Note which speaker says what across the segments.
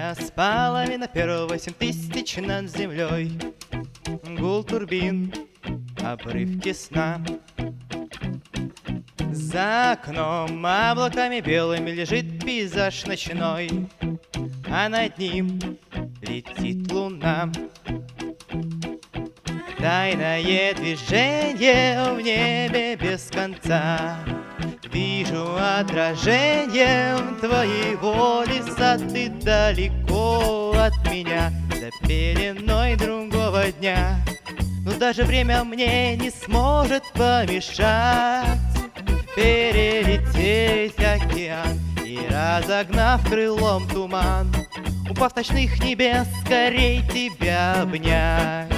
Speaker 1: час, половина первого, 7000 над землей. Гул турбин, обрывки сна. За окном облаками белыми лежит пейзаж ночной, а над ним летит луна. Тайное движение в небе без конца. Вижу отражением твоего лица. Ты далеко от меня, за пеленой другого дня. Но даже время мне не сможет помешать перелететь океан и, разогнав крылом туман, упав с ночных небес, скорей тебя обнять.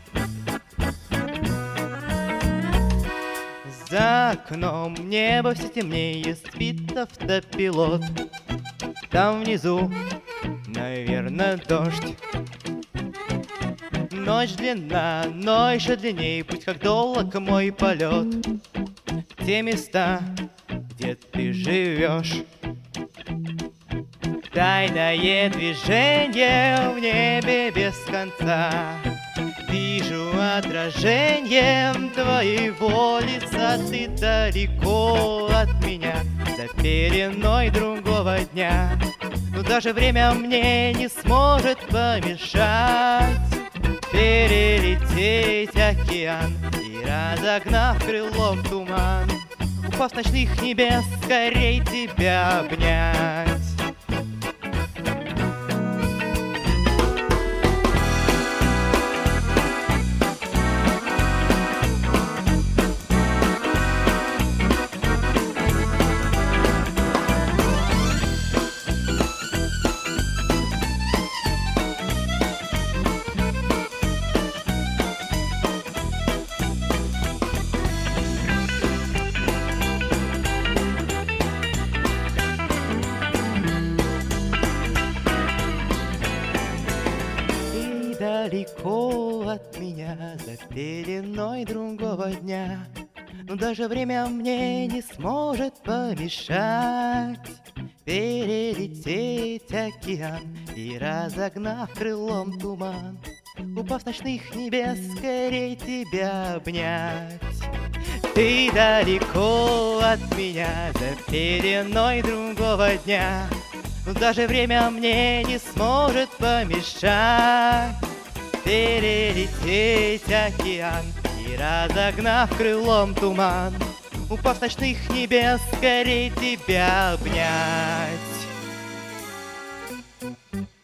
Speaker 1: За окном небо все темнее, спит автопилот. Там внизу, наверное, дождь. Ночь длинна, но еще длиннее путь, как долг мой полет. Те места, где ты живешь. Тайное движение в небе без конца. Вижу отражением твоего лица. Ты далеко от меня, за пеленой другого дня. Но даже время мне не сможет помешать перелететь океан и, разогнав крылом туман, упав с ночных небес, скорей тебя обнять. Далеко от меня, за пеленой другого дня. Но даже время мне не сможет помешать перелететь океан и, разогнав крылом туман, упав с ночных небес, скорей тебя обнять. Ты далеко от меня, за пеленой другого дня. Но даже время мне не сможет помешать перелететь океан и, разогнав крылом туман, упав с ночных небес, скорей тебя обнять.